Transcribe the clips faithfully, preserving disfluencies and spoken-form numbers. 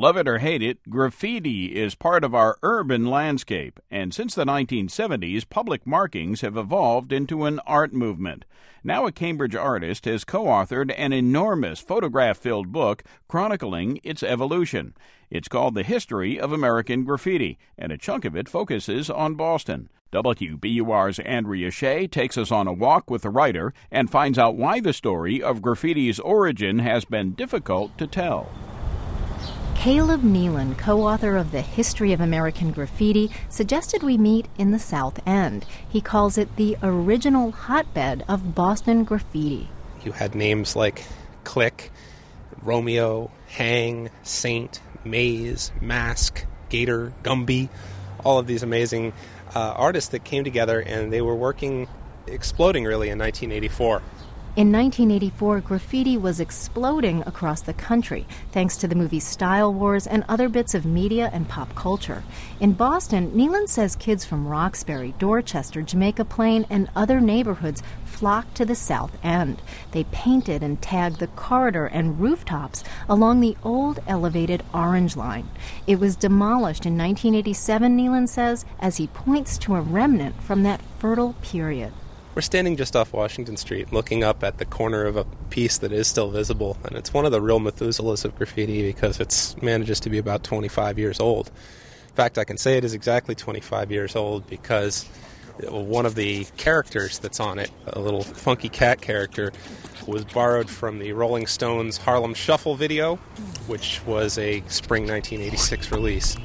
Love it or hate it, graffiti is part of our urban landscape, and since the nineteen seventies, public markings have evolved into an art movement. Now a Cambridge artist has co-authored an enormous photograph-filled book chronicling its evolution. It's called The History of American Graffiti, and a chunk of it focuses on Boston. W B U R's Andrea Shea takes us on a walk with the writer and finds out why the story of graffiti's origin has been difficult to tell. Caleb Nealon, co-author of The History of American Graffiti, suggested we meet in the South End. He calls it the original hotbed of Boston graffiti. You had names like Click, Romeo, Hang, Saint, Maze, Mask, Gator, Gumby, all of these amazing uh, artists that came together, and they were working, exploding really in nineteen eighty-four. In nineteen eighty-four, graffiti was exploding across the country, thanks to the movie Style Wars and other bits of media and pop culture. In Boston, Nealon says kids from Roxbury, Dorchester, Jamaica Plain, and other neighborhoods flocked to the South End. They painted and tagged the corridor and rooftops along the old elevated Orange Line. It was demolished in nineteen eighty-seven, Nealon says, as he points to a remnant from that fertile period. We're standing just off Washington Street, looking up at the corner of a piece that is still visible, and it's one of the real Methuselahs of graffiti because it manages to be about twenty-five years old. In fact, I can say it is exactly twenty-five years old because one of the characters that's on it, a little funky cat character, was borrowed from the Rolling Stones' Harlem Shuffle video, which was a spring nineteen eighty-six release.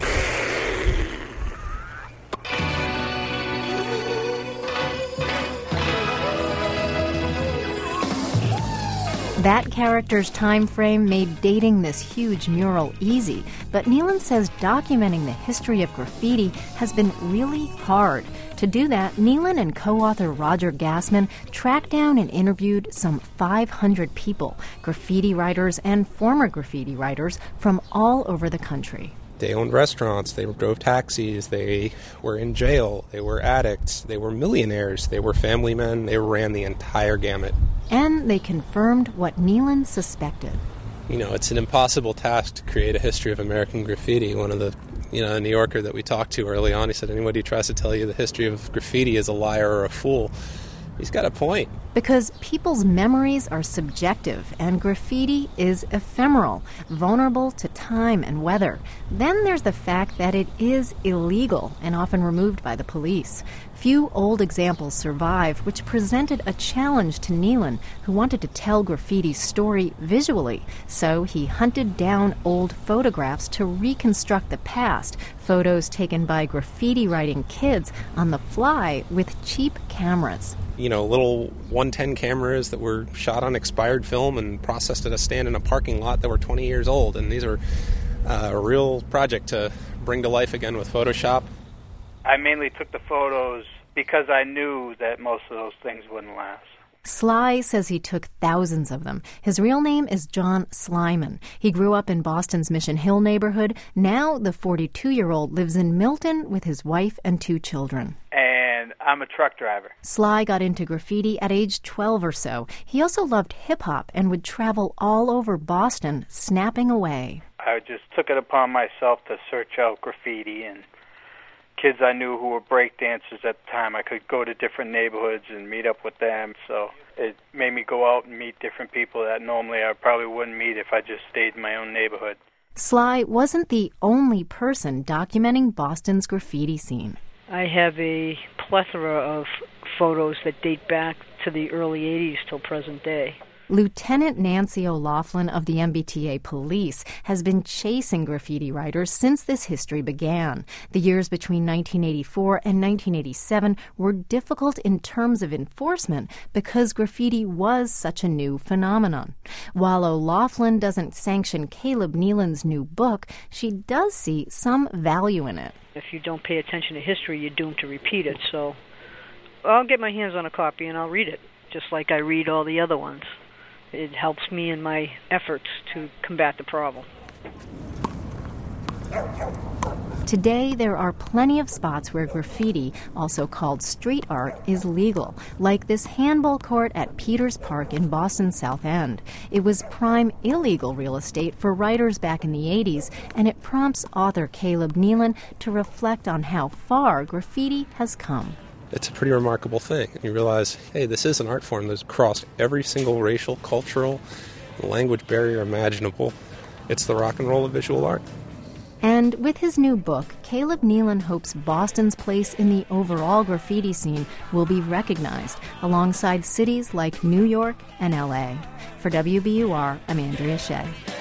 That character's time frame made dating this huge mural easy, but Nealon says documenting the history of graffiti has been really hard. To do that, Nealon and co-author Roger Gassman tracked down and interviewed some five hundred people, graffiti writers and former graffiti writers from all over the country. They owned restaurants, they drove taxis, they were in jail, they were addicts, they were millionaires, they were family men, they ran the entire gamut. And they confirmed what Nealon suspected. You know, it's an impossible task to create a history of American graffiti. One of the, you know, a New Yorker that we talked to early on, he said, anybody who tries to tell you the history of graffiti is a liar or a fool. He's got a point. Because people's memories are subjective, and graffiti is ephemeral, vulnerable to time and weather. Then there's the fact that it is illegal and often removed by the police. Few old examples survive, which presented a challenge to Nealon, who wanted to tell graffiti's story visually. So he hunted down old photographs to reconstruct the past, photos taken by graffiti-writing kids on the fly with cheap cameras. You know, little one ten cameras that were shot on expired film and processed at a stand in a parking lot that were twenty years old. And these are uh, a real project to bring to life again with Photoshop. I mainly took the photos because I knew that most of those things wouldn't last. Sly says he took thousands of them. His real name is John Slyman. He grew up in Boston's Mission Hill neighborhood. Now the forty-two-year-old lives in Milton with his wife and two children. And I'm a truck driver. Sly got into graffiti at age twelve or so. He also loved hip-hop and would travel all over Boston, snapping away. I just took it upon myself to search out graffiti, and kids I knew who were break dancers at the time, I could go to different neighborhoods and meet up with them. So it made me go out and meet different people that normally I probably wouldn't meet if I just stayed in my own neighborhood. Sly wasn't the only person documenting Boston's graffiti scene. I have a plethora of photos that date back to the early eighties till present day. Lieutenant Nancy O'Laughlin of the M B T A Police has been chasing graffiti writers since this history began. The years between nineteen eighty-four and nineteen eighty-seven were difficult in terms of enforcement because graffiti was such a new phenomenon. While O'Laughlin doesn't sanction Caleb Nealon's new book, she does see some value in it. If you don't pay attention to history, you're doomed to repeat it. So I'll get my hands on a copy and I'll read it, just like I read all the other ones. It helps me in my efforts to combat the problem. Today, there are plenty of spots where graffiti, also called street art, is legal, like this handball court at Peters Park in Boston's South End. It was prime illegal real estate for writers back in the eighties, and it prompts author Caleb Nealon to reflect on how far graffiti has come. It's a pretty remarkable thing. You realize, hey, this is an art form that's crossed every single racial, cultural, language barrier imaginable. It's the rock and roll of visual art. And with his new book, Caleb Nealon hopes Boston's place in the overall graffiti scene will be recognized alongside cities like New York and L A. For W B U R, I'm Andrea Shea.